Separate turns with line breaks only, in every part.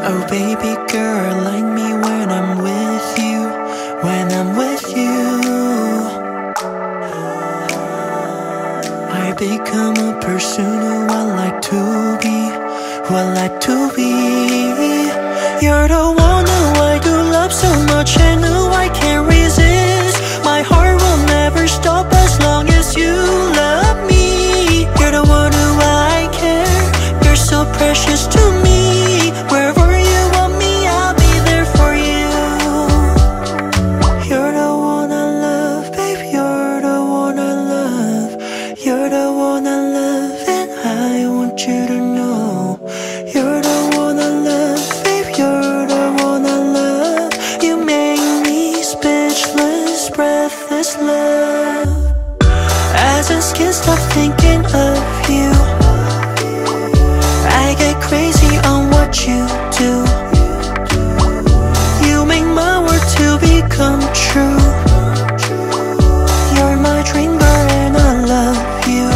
Oh baby girl, like me when I'm with you, when I'm with you. I become a person who I like to be, who I like to be. You're the one who I do love so much and who I can't resist. My heart will never stop as long as you love me. You're the one who I care, you're so precious to me. Wherever you want me, I'll be there for you. You're the one I love, babe, you're the one I love. You're the one I love and I want you to know. You're the one I love, babe, you're the one I love. You make me speechless, breathless love. As I can't stop thinking of you, I get crazy on what you do. You make my world to become true. You're my dream girl and I love you.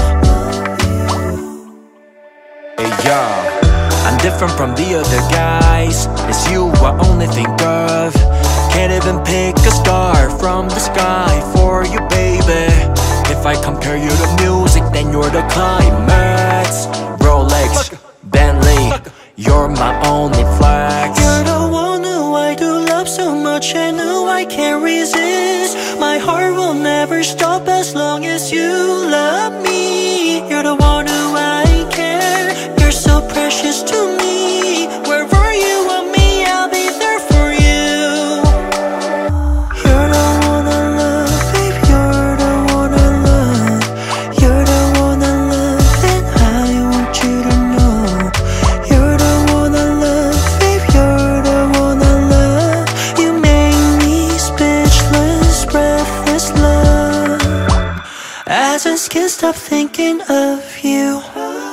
Hey yo, I'm different from the other guys. It's you I only think of. Can't even pick a star from the sky for you, baby. If I compare you to music, then you're the climax. Rolex, Bentley, you're my only flex.
You're the one who I do love so much and who I can't resist. My heart will never stop as long as you love me. You're the one who I care, you're so precious to me. Wherever you want me, I'll be there for you. You're the one I love, babe, you're the one I love. You're the one I love and I want you to know. You're the one I love, babe, you're the one I love. You make me speechless, breathless love. As I can't stop thinking of you,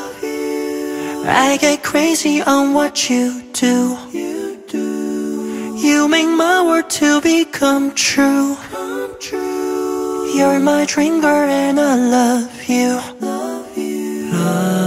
I get crazy on what you do. You make my world to become true. You're my dream girl and I love you. Love you.